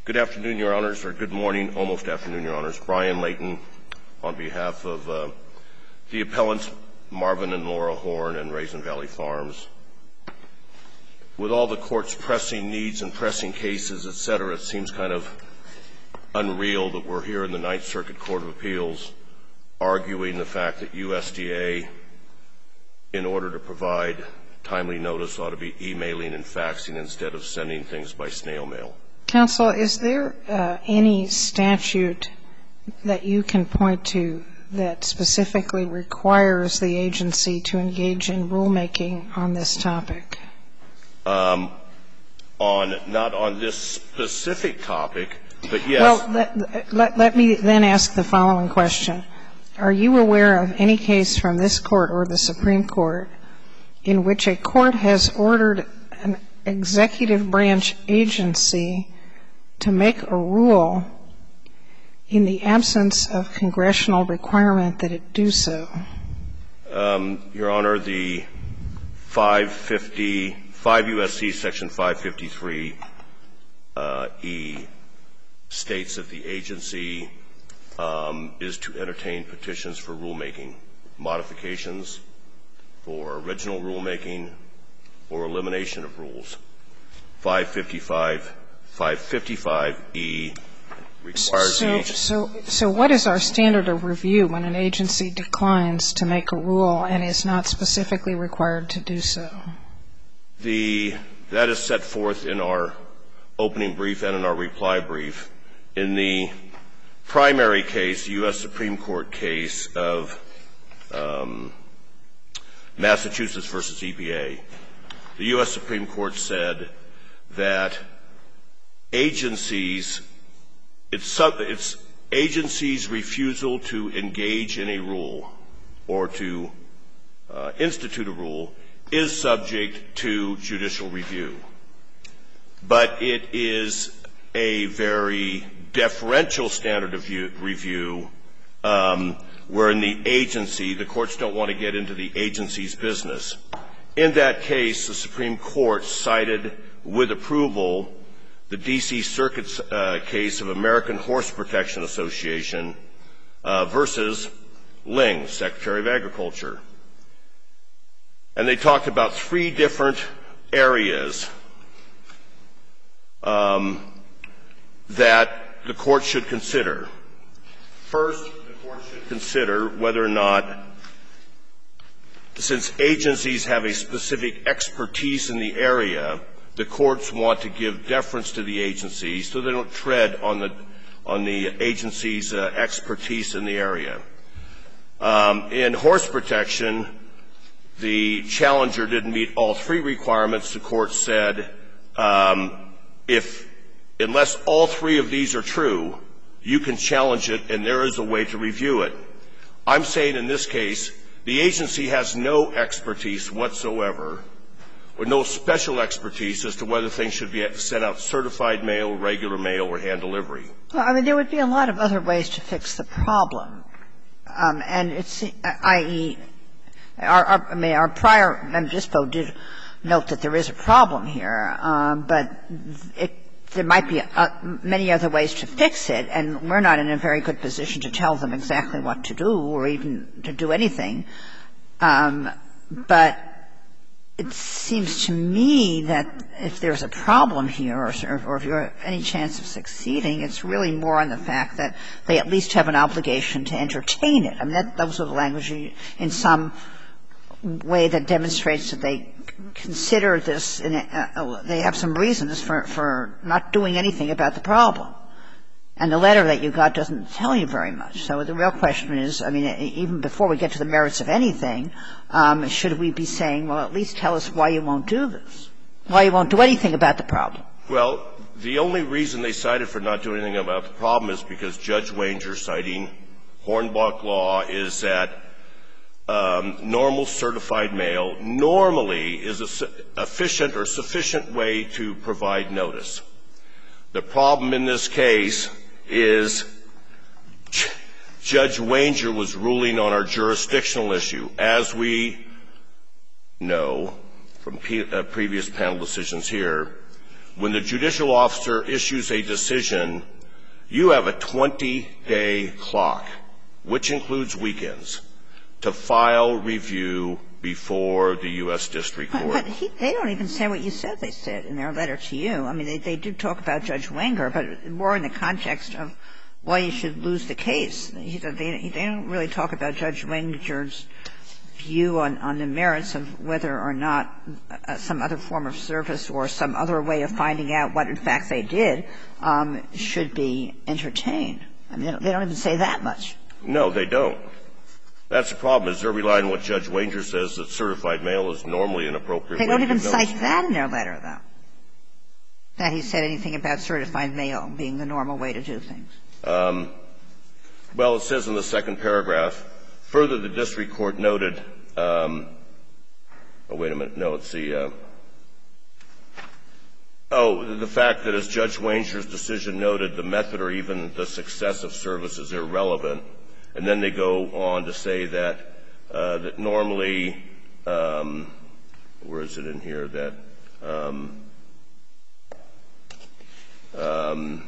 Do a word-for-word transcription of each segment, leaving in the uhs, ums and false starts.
Good afternoon, Your Honors, or good morning, almost afternoon, Your Honors. Brian Layton on behalf of uh, the appellants Marvin and Laura Horn and Raisin Valley Farms. With all the court's pressing needs and pressing cases, et cetera, it seems kind of unreal that we're here in the Ninth Circuit Court of Appeals arguing the fact that U S D A, in order to provide timely notice, ought to be emailing and faxing instead of sending things by snail mail. Counsel, is there uh, any statute that you can point to that specifically requires the agency to engage in rulemaking on this topic? Um, on not on this specific topic, but yes. Well, let, let, let me then ask the following question. Are you aware of any case from this Court or the Supreme Court in which a court has ordered an executive branch agency to make a rule in the absence of congressional requirement that it do so? Um, Your Honor, the five fifty, five U S C Section five fifty-three uh, E states that the agency um, is to entertain petitions for rulemaking, modifications for original rulemaking or elimination of rules. five fifty-five, five fifty-five E requires so, the agency. So, so what is our standard of review when an agency declines to make a rule and is not specifically required to do so? The, that is set forth in our opening brief and in our reply brief. In the primary case, the U S Supreme Court case of um, Massachusetts versus E P A, the U S Supreme Court said that agencies, it's, sub, it's agencies' refusal to engage in a rule or to uh, institute a rule is subject to judicial review. But it is a very deferential standard of view, review um, where in the agency, the courts don't want to get into the agency's business. In that case, the Supreme Court cited with approval the D C Circuit's uh, case of American Horse Protection Association uh, versus Ling, Secretary of Agriculture. And they talked about three different areas um, that the court should consider. First, the court should consider whether or not, since agencies have a specific expertise in the area, the courts want to give deference to the agency so they don't tread on the, on the agency's uh, expertise in the area. Um, in horse protection, the challenger didn't meet all three requirements. The court said, um, if, unless all three of these are true, you can challenge it and there is a way to review it. I'm saying in this case, the agency has no expertise whatsoever, or no special expertise as to whether things should be sent out certified mail, regular mail, or hand delivery. Well, I mean, there would be a lot of other ways to fix the problem. Um, and it's, that is, our, our, I mean, our prior MGISPO did note that there is a problem here, um, but it, there might be uh, many other ways to fix it, and we're not in a very good position to tell them exactly what to do or even to do anything. Um, but it seems to me that if there's a problem here, or, or if you're any chance of succeeding, it's really more on the fact that they at least have an obligation to entertain it. I mean, that, those are the language in some way that demonstrates that they consider this, in a, uh, they have some reasons for, for not doing anything about the problem. And the letter that you got doesn't tell you very much. So the real question is, I mean, even before we get to the merits of anything, um, should we be saying, well, at least tell us why you won't do this, why you won't do anything about the problem? Well, the only reason they cited for not doing anything about the problem is because Judge Wanger, citing Hornbach law, is that um, normal certified mail normally is a su- efficient or sufficient way to provide notice. The problem in this case is Judge Wanger was ruling on our jurisdictional issue. As we know from pe- uh, previous panel decisions here, when the judicial officer issues a decision, you have a twenty-day clock, which includes weekends, to file review before the U S District Court. But he, they don't even say what you said they said in their letter to you. I mean, they, they do talk about Judge Wenger, but more in the context of why you should lose the case. They, they don't really talk about Judge Wenger's view on, on the merits of whether or not uh, some other form of service or some other way of finding out what, in fact, they did um, should be entertained. I mean, they don't, they don't even say that much. No, they don't. That's the problem, is they're relying on what Judge Wenger says, that certified mail is normally an appropriate way to give notice. They don't even cite that in their letter, though, that he said anything about certified mail being the normal way to do things. Um, well, it says in the second paragraph, further, the district court noted, um, oh, wait a minute, no, it's the, uh, oh, the fact that as Judge Wenger's decision noted, the method or even the success of service is irrelevant. And then they go on to say that, uh, that normally, um, where is it in here, that, um, um,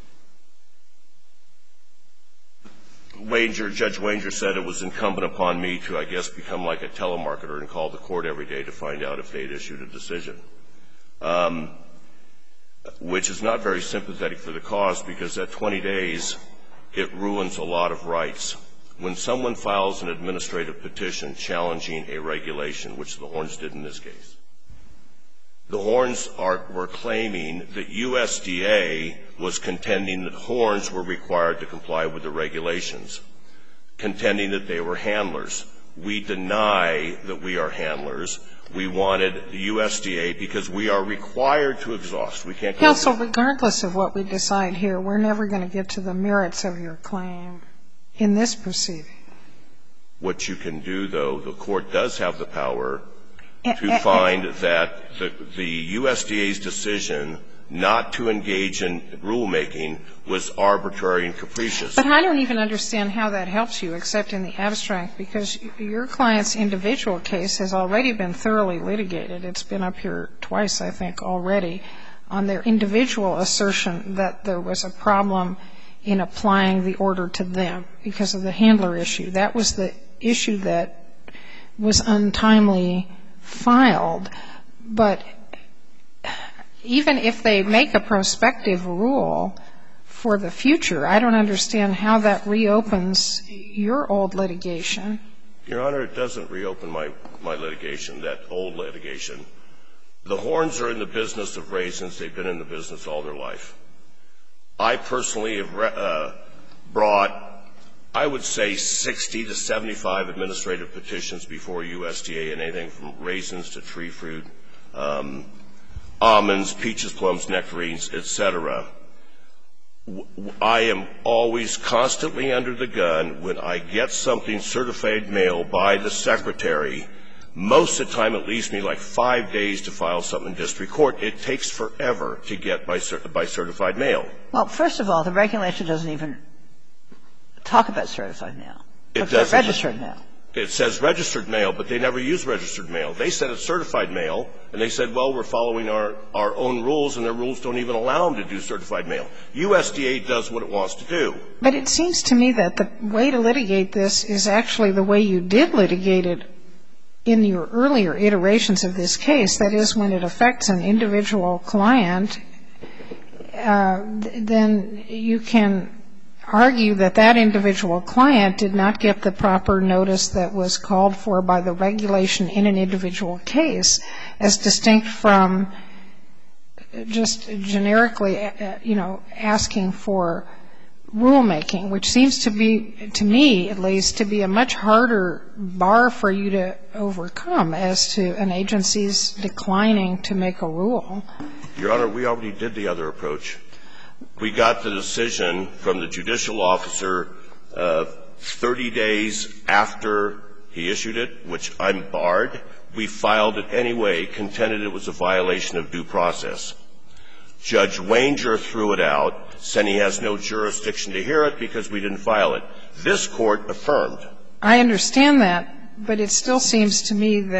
Wenger, Judge Wenger said it was incumbent upon me to, I guess, become like a telemarketer and call the court every day to find out if they had issued a decision, um, which is not very sympathetic for the cause, because that twenty days, it ruins a lot of rights. When someone files an administrative petition challenging a regulation, which the Horns did in this case, the Horns are, were claiming that U S D A was contending that Horns were required to comply with the regulations, contending that they were handlers. We deny that we are handlers. We wanted the U S D A because we are required to exhaust. We can't go Counsel, regardless of what we decide here, we're never going to get to the merits of your claim in this proceeding. What you can do, though, the court does have the power to find that the, the U S D A's decision not to engage in rulemaking was arbitrary and capricious. But I don't even understand how that helps you, except in the abstract, because your client's individual case has already been thoroughly litigated. It's been up here twice, I think, already, on their individual assertion that there was a problem in applying the order to them because of the handler issue. That was the issue that was untimely filed. But even if they make a prospective rule for the future, I don't understand how that reopens your old litigation. Your Honor, it doesn't reopen my, my litigation, that old litigation. The Horns are in the business of raisins. They've been in the business all their life. I personally have uh, brought, I would say, sixty to seventy-five administrative petitions before U S D A, and anything from raisins to tree fruit, um, almonds, peaches, plums, nectarines, et cetera. I am always constantly under the gun when I get something certified mail by the secretary. Most of the time, it leaves me like five days to file something in district court. It takes forever to get by, by certified mail. Well, first of all, the regulation doesn't even talk about certified mail. It It's doesn't. registered mail. It says registered mail, but they never use registered mail. They said it's certified mail, and they said, well, we're following our, our own rules, and their rules don't even allow them to do certified mail. U S D A does what it wants to do. But it seems to me that the way to litigate this is actually the way you did litigate it in your earlier iterations of this case. That is, when it affects an individual client, uh, then you can argue that that individual client did not get the proper notice that was called for by the regulation in an individual case, as distinct from just generically, uh, you know, asking for rulemaking, which seems to be, to me at least, to be a much harder bar for you to overcome as to an agency's declining to make a rule. Your Honor, we already did the other approach. We got the decision from the judicial officer uh, thirty days after he issued it, which I'm barred. We filed it anyway, contended it was a violation of due process. Judge Wenger threw it out, said he has no jurisdiction to hear it because we didn't file it. This Court affirmed. I understand that, but it still seems to me that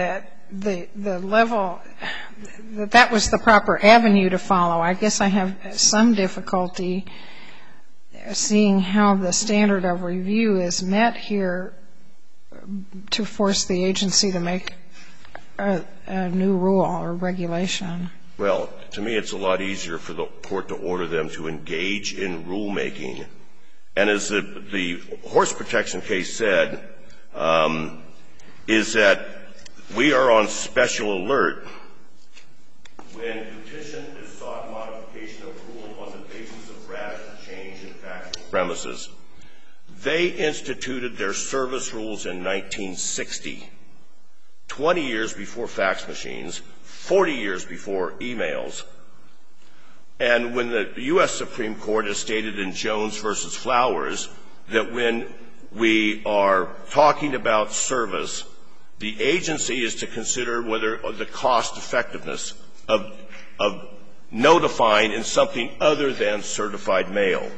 the the level, that that was the proper avenue to follow. I guess I have some difficulty seeing how the standard of review is met here to force the agency to make a, a new rule or regulation. Well, to me, it's a lot easier for the court to order them to engage in rulemaking. And as the, the horse protection case said, um, is that we are on special alert when petition is sought modification of rule on the basis of radical change in factual premises. They instituted their service rules in nineteen sixty, twenty years before fax machines, forty years before emails. And when the U S Supreme Court has stated in Jones versus Flowers that when we are talking about service, the agency is to consider whether the cost effectiveness of, of notifying in something other than certified mail.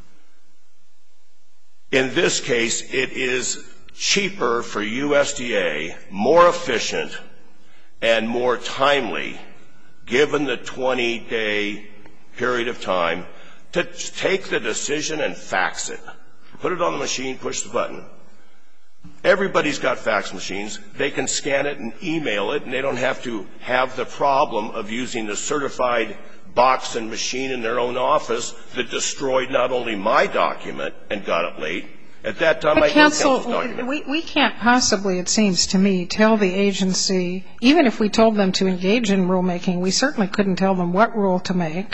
In this case, it is cheaper for U S D A, more efficient, and more timely, given the twenty-day period of time, to take the decision and fax it. Put it on the machine, push the button. Everybody's got fax machines. They can scan it and email it, and they don't have to have the problem of using the certified box and machine in their own office that destroyed not only my document and got it late. At that time, but I counsel, document. We, we can't possibly, it seems to me, tell the agency, even if we told them to engage in rulemaking, we certainly couldn't tell them what rule to make.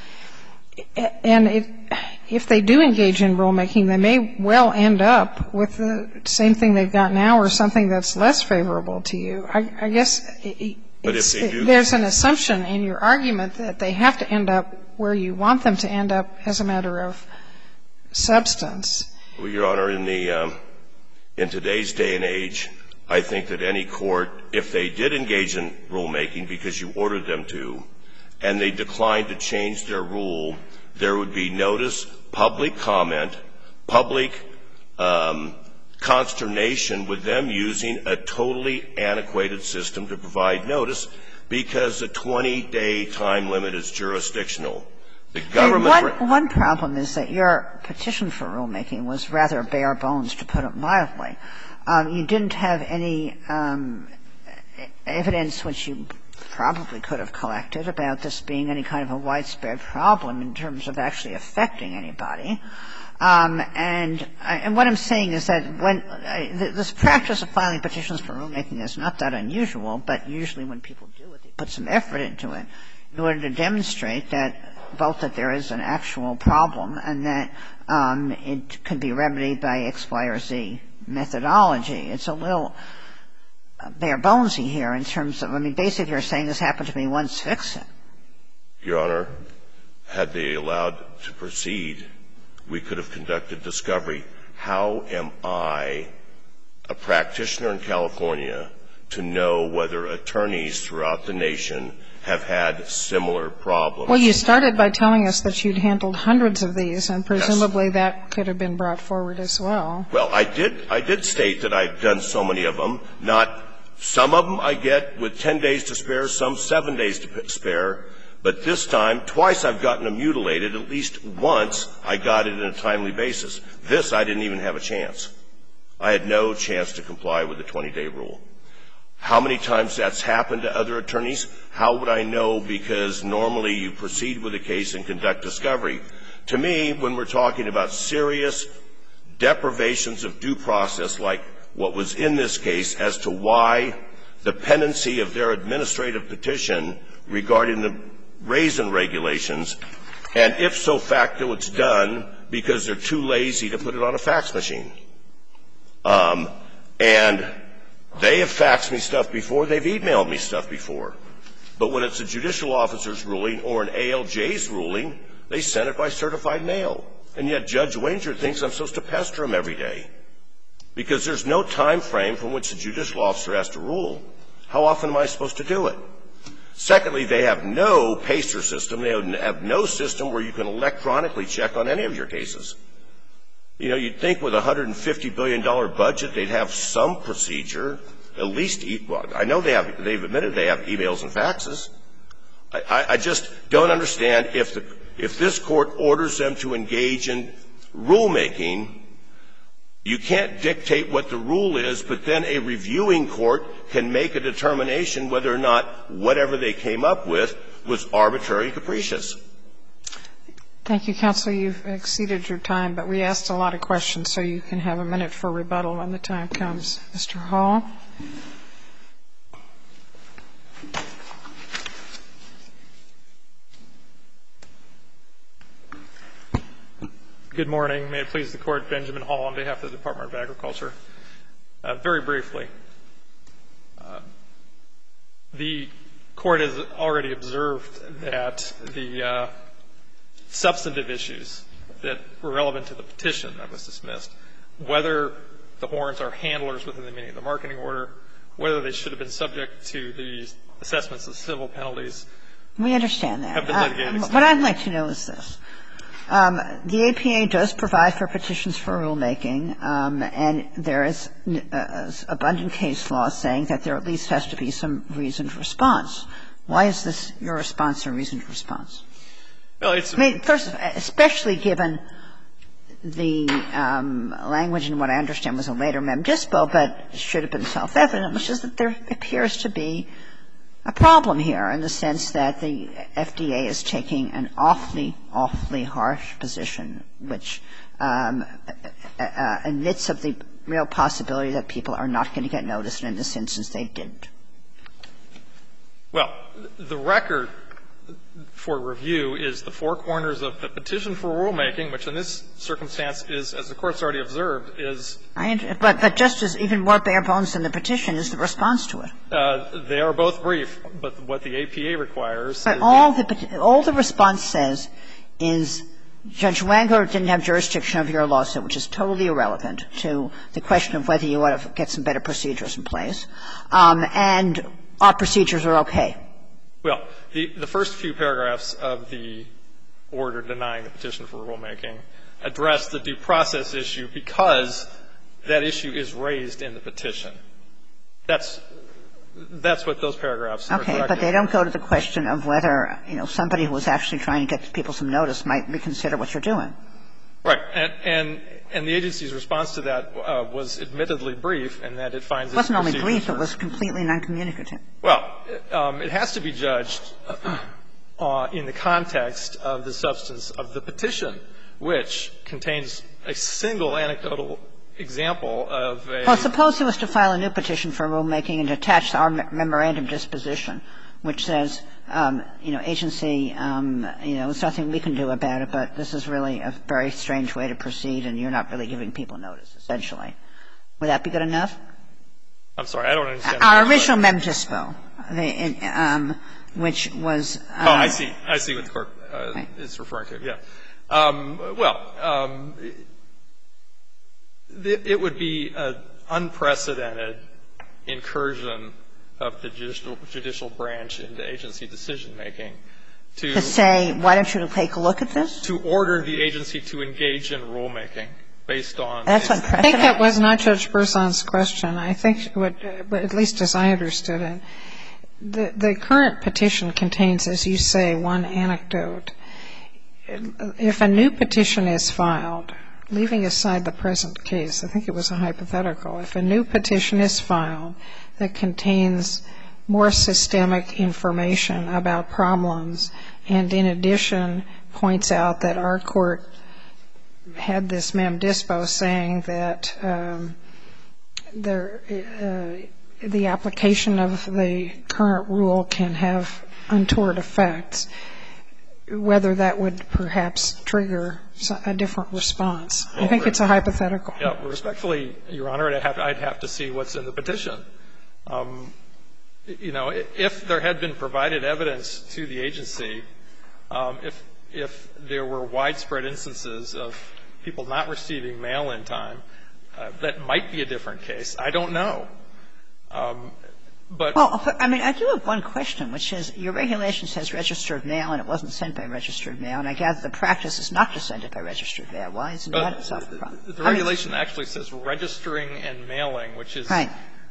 And it, if they do engage in rulemaking, they may well end up with the same thing they've got now or something that's less favorable to you. I, I guess it's, it, there's an assumption in your argument that they have to end up where you want them to end up as a matter of substance. Well, Your Honor, in the um, in today's day and age, I think that any court, if they did engage in rulemaking because you ordered them to, and they declined to change their rule, there would be notice, public comment, public um, consternation with them using a totally antiquated system to provide notice because the twenty-day time limit is jurisdictional. The government. One, one problem is that your petition for rulemaking was rather bare bones, to put it mildly. Um, you didn't have any um, evidence, which you probably could have collected, about this being any kind of a widespread problem in terms of actually affecting anybody. Um, and, and what I'm saying is that when uh, this practice of filing petitions for rulemaking is not that unusual, but usually when people do it, they put some effort into it in order to demonstrate that both that there is an actual problem and that um, it could be remedied by X, Y, or Z methodology. It's a little bare bonesy here in terms of, I mean, basically you're saying this happened to me once, fix it. Your Honor, had they allowed to proceed, we could have conducted discovery. How am I, a practitioner in California, to know whether attorneys throughout the nation have had similar problems? Well, you started by telling us that you'd handled hundreds of these, and presumably yes. that could have been brought forward as well. Well, I did, I did state that I've done so many of them. Not some of them I get with ten days to spare, some seven days to spare. But this time, twice I've gotten them mutilated. At least once I got it in a timely basis. This I didn't even have a chance. I had no chance to comply with the twenty-day rule. How many times that's happened to other attorneys? How would I know? Because normally you proceed with a case and conduct discovery. To me, when we're talking about serious deprivations of due process, like what was in this case, as to why the pendency of their administrative petition regarding the raisin regulations, and if so facto it's done because they're too lazy to put it on a fax machine. Um, and they have faxed me stuff before. They've emailed me stuff before. But when it's a judicial officer's ruling or an A L J's ruling, they send it by certified mail. And yet Judge Wanger thinks I'm supposed to pester him every day because there's no time frame from which the judicial officer has to rule. How often am I supposed to do it? Secondly, they have no PACER system. They have no system where you can electronically check on any of your cases. You know, you'd think with a one hundred fifty billion dollars budget they'd have some procedure. at least – well, I know they have – they've admitted they have e-mails and faxes. I, I just don't understand if the – if this Court orders them to engage in rulemaking, you can't dictate what the rule is, but then a reviewing court can make a determination whether or not whatever they came up with was arbitrary and capricious. Thank you, counsel. You've exceeded your time, but we asked a lot of questions, so you can have a minute for rebuttal when the time comes. Mister Hall. Good morning. May it please the Court, Benjamin Hall on behalf of the Department of Agriculture. Uh, very briefly, uh, the Court has already observed that the uh, substantive issues that were relevant to the petition that was dismissed, whether the horns are handlers within the meaning of the marketing order, whether they should have been subject to the assessments of civil penalties. We understand that. Have been litigated. Uh, what I'd like to know is this. Um, the A P A does provide for petitions for rulemaking, um, and there is uh, abundant case law saying that there at least has to be some reasoned response. Why is this your response or reasoned response? Well, it's I mean, first, especially given the um, language in what I understand was a later mem dispo, but should have been self-evident, which is that there appears to be a problem here in the sense that the F D A is taking an awfully, awfully harsh position, which um, uh, admits of the real possibility that people are not going to get noticed, and in this instance they didn't. Well, the record for review is the four corners of the petition for rulemaking, which in this circumstance is, as the Court's already observed, is I but, but just as even more bare bones than the petition is the response to it. Uh, they are both brief, but what the A P A requires But is all the, all the response says is Judge Wanger didn't have jurisdiction of your lawsuit, which is totally irrelevant to the question of whether you ought to get some better procedures in place, um, and our procedures are okay. Well, the, the first few paragraphs of the order denying the petition for rulemaking address the due process issue because that issue is raised in the petition. That's that's what those paragraphs are directed. Okay, but they don't go to the question of whether, you know, somebody who was actually trying to get people some notice might reconsider what you're doing. Right. And and, and the agency's response to that uh, was admittedly brief in that it finds it wasn't only brief, it was completely non-communicative. Well, um, it has to be judged uh, in the context of the substance of the petition, which contains a single anecdotal example of a – Well, suppose he was to file a new petition for rulemaking and attach our memorandum disposition, which says, um, you know, agency, um, you know, there's nothing we can do about it, but this is really a very strange way to proceed and you're not really giving people notice, essentially. Would that be good enough? I'm sorry, I don't understand. Our original mem dispo, the, um, which was – Oh, I see. I see what the Court uh, right. is referring to, yeah. Um, well, um, it, it would be an unprecedented incursion of the judicial, judicial branch into agency decision-making to – To say, why don't you take a look at this? To order the agency to engage in rulemaking based on – That's unprecedented. I think that was not Judge Berzon's question. I think, what, at least as I understood it, the, the current petition contains, as you say, one anecdote. If a new petition is filed, leaving aside the present case, I think it was a hypothetical, if a new petition is filed that contains more systemic information about problems and in addition points out that our court had this mem dispo saying that um, there, uh, the application of the current rule can have untoward effects, whether that would perhaps trigger a different response. I think it's a hypothetical. Yeah, respectfully, Your Honor, I'd have, I'd have to see what's in the petition. Um, you know, if there had been provided evidence to the agency, um, if if there were widespread instances of people not receiving mail in time, uh, that might be a different case. I don't know. Um, but well, I mean, I do have one question, which is your regulation says registered mail and it wasn't sent by registered mail, and I gather the practice is not to send it by registered mail. Why isn't that itself a problem? The regulation actually says registering and mailing, which is right.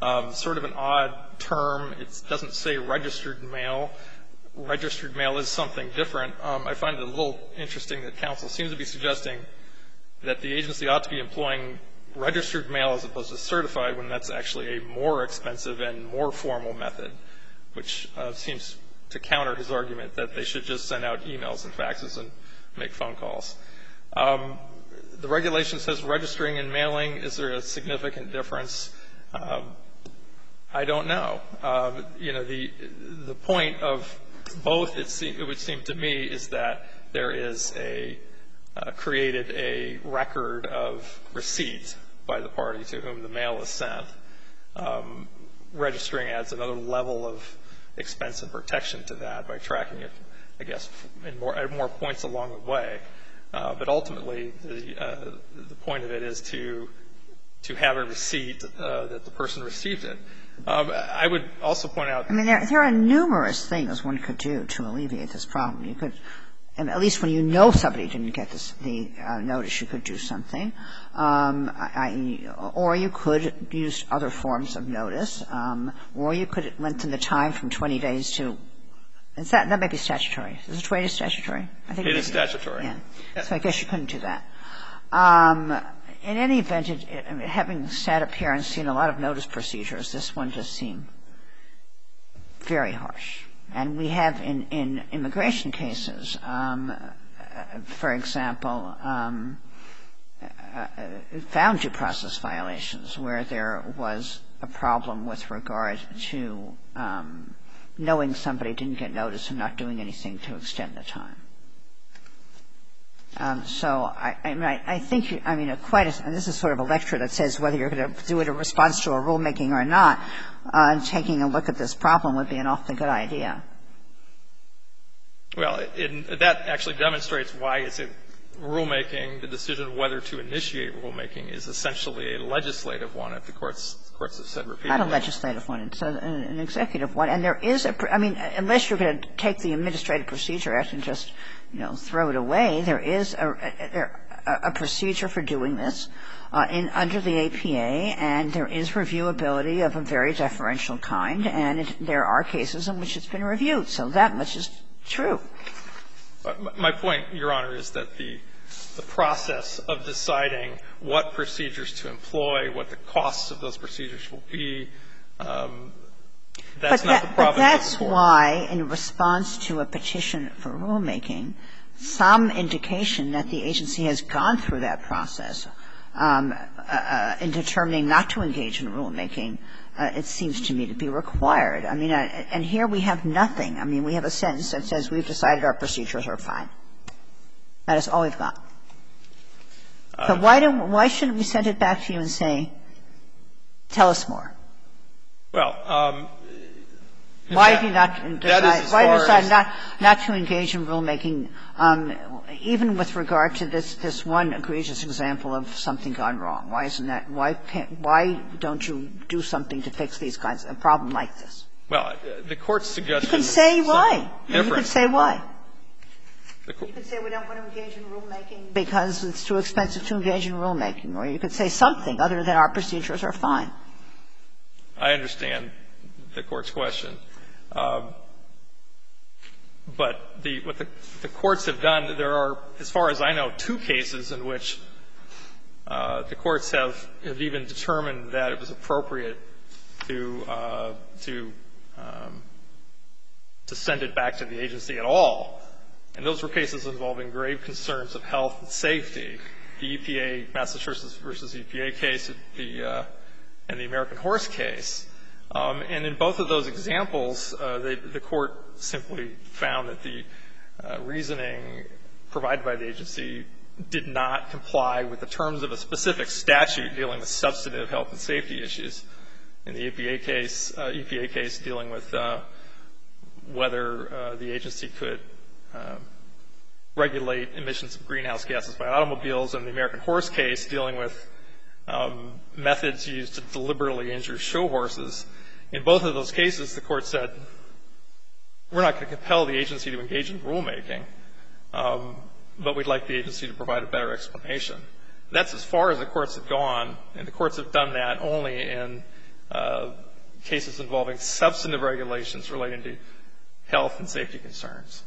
um, sort of an odd term. It doesn't say registered mail. Registered mail is something different. Um, I find it a little interesting that counsel seems to be suggesting that the agency ought to be employing registered mail as opposed to certified when that's actually a more expensive and more formal method, which uh, seems to counter his argument that they should just send out emails and faxes and make phone calls. Um, the regulation says registering and mailing. Is there a significant difference? Um, I don't know. Um, you know, the the point of both, it, se- it would seem to me, is that there is a uh, created a record of receipt by the party to whom the mail is sent. Um, registering adds another level of expense and protection to that by tracking it, I guess, in more, at more points along the way. Uh, but ultimately, the, uh, the point of it is to to have a receipt uh, that the person received it. Um, I would also point out. I mean, there, there are numerous things one could do to alleviate this problem. You could, and at least when you know somebody didn't get this, the uh, notice, you could do something. Um, I, I, or you could use other forms of notice. Um, or you could lengthen the time from twenty days to. Is that that might be statutory? Is it twenty statutory? I think it, it is statutory. Yeah. yeah. So I guess you couldn't do that. Um, in any event, it, it, I mean, having sat up here and seen a lot of notice procedures, this one just seemed very harsh. And we have in, in immigration cases, um, for example, um, uh, found due process violations where there was a problem with regard to um, knowing somebody didn't get notice and not doing anything to extend the time. Um, so I, I, mean, I, I think, you, I mean, quite a, and this is sort of a lecture that says whether you're going to do it in response to a rulemaking or not, uh, taking a look at this problem would be an awfully good idea. Well, it, that actually demonstrates why it's a rulemaking. The decision of whether to initiate rulemaking is essentially a legislative one, if the courts, the courts have said repeatedly. Not a legislative one. It's a, an executive one. And there is a, I mean, unless you're going to take the Administrative Procedure Act and just, you know, throw it away, there is a, a, a procedure for doing this uh, in, under the A P A, and there is reviewability of a very deferential kind, and it, there are cases in which it's been reviewed. So that much is true. My point, Your Honor, is that the the process of deciding what procedures to employ, what the costs of those procedures will be, um, that's but not that, the province but of the that's court. why, in response to a petition for rulemaking, some indication that the agency has gone through that process um, uh, in determining not to engage in rulemaking, uh, it seems to me to be required. I mean, uh, and here we have nothing. I mean, we have a sentence that says we've decided our procedures are fine. That is all we've got. So why don't why shouldn't we send it back to you and say, tell us more? Well, um, why that, have you not that decided, is why have you decided as, not, not to engage in rulemaking, um, even with regard to this, this one egregious example of something gone wrong? Why isn't that, why can't, why don't you do something to fix these kinds of, a problem like this? Well, the Court's suggestion You could is say why. different. You could say why. The You could say we don't want to engage in rulemaking because it's too expensive to engage in rulemaking. Or you could say something other than our procedures are fine. I understand the Court's question. Um, but the, what the, the courts have done, there are, as far as I know, two cases in which uh, the courts have, have even determined that it was appropriate to, uh, to, um, to send it back to the agency at all. And those were cases involving grave concerns of health and safety. The E P A, Massachusetts versus E P A case, the, uh, and the American Horse case. Um, and in both of those examples, uh, they, the Court simply found that the uh, reasoning provided by the agency did not comply with the terms of a specific statute dealing with substantive health and safety issues. In the E P A case, uh, E P A case dealing with uh, whether uh, the agency could uh, regulate emissions of greenhouse gases by automobiles, and the American Horse case dealing with um, methods used to deliberately injure show horses. In both of those cases, the Court said, we're not going to compel the agency to engage in rulemaking, um, but we'd like the agency to provide a better explanation. That's as far as the courts have gone, and the courts have done that only in uh, cases involving substantive regulations relating to health and safety concerns.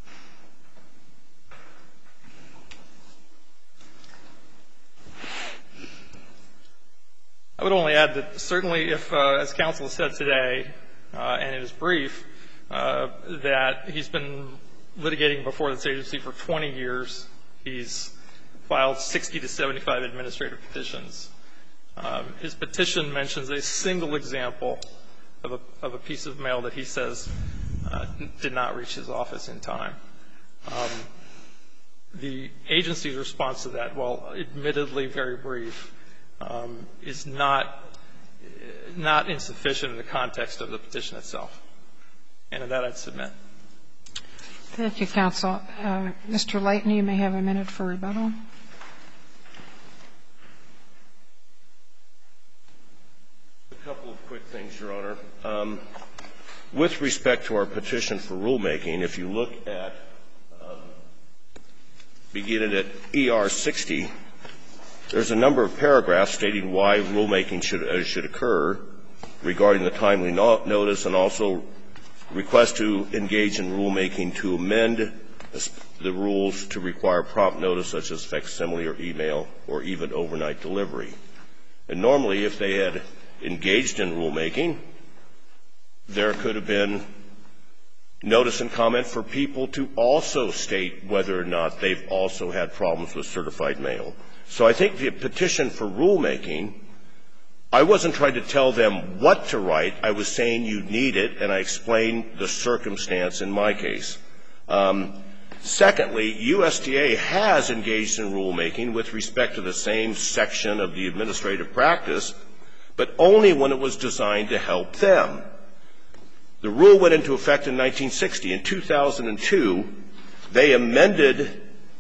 I would only add that certainly if, uh, as counsel said today, uh, and in his brief, uh, that he's been litigating before this agency for twenty years. He's filed sixty to seventy-five administrative petitions. Um, his petition mentions a single example of a, of a piece of mail that he says uh, did not reach his office in time. Um, the agency's response to that, while admittedly very brief, um, is not not insufficient in the context of the petition itself. And in that, I'd submit. Thank you, counsel. Uh, Mister Layton, you may have a minute for rebuttal. A couple of quick things, Your Honor. Um, with respect to our petition for rulemaking, if you look at, um, beginning at E R sixty, there's a number of paragraphs stating why rulemaking should, uh, should occur regarding the timely no- notice and also request to engage in rulemaking to amend the rules to require prompt notice such as facsimile or email or even overnight delivery. And normally, if they had engaged in rulemaking, there could have been notice and comment for people to also state whether or not they've also had problems with certified mail. So I think the petition for rulemaking, I wasn't trying to tell them what to write. I was saying you need it, and I explained the circumstance in my case. Um, secondly, U S D A has engaged in rulemaking with respect to the same section of the administrative practice, but only when it was designed to help them. The rule went into effect in nineteen sixty. In two thousand two, they amended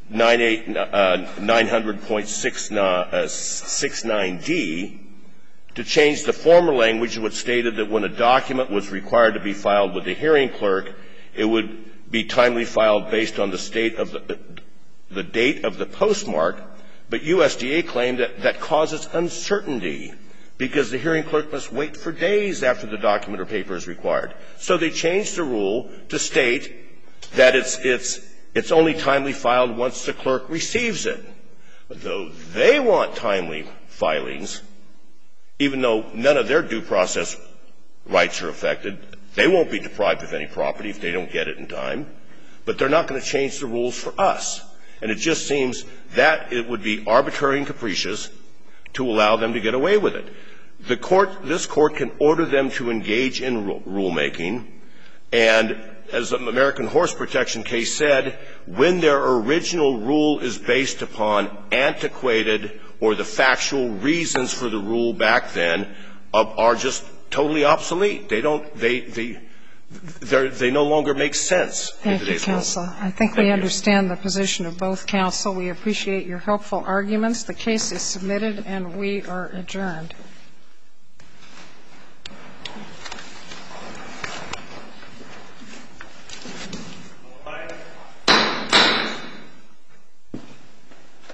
nine hundred point six nine D to change the former language, which stated that when a document was required to be filed with the hearing clerk, it would be timely filed based on the state of the, the date of the postmark. But U S D A claimed that that causes uncertainty because the hearing clerk must wait for days after the document or paper is required. So they changed the rule to state that it's, it's, it's only timely filed once the clerk receives it. But though they want timely filings, even though none of their due process rights are affected, they won't be deprived of any property if they don't get it in time. But they're not going to change the rules for us. And it just seems that it would be arbitrary and capricious to allow them to get away with it. The court, this court can order them to engage in rulemaking, and as the American Horse Protection case said, when their original rule is based upon antiquated or the factual reasons for the rule back then are just totally obsolete. They don't, they, they, they no longer make sense in today's world. Thank you, counsel. I think we understand the position of both counsel. We appreciate your helpful arguments. The case is submitted and we are adjourned.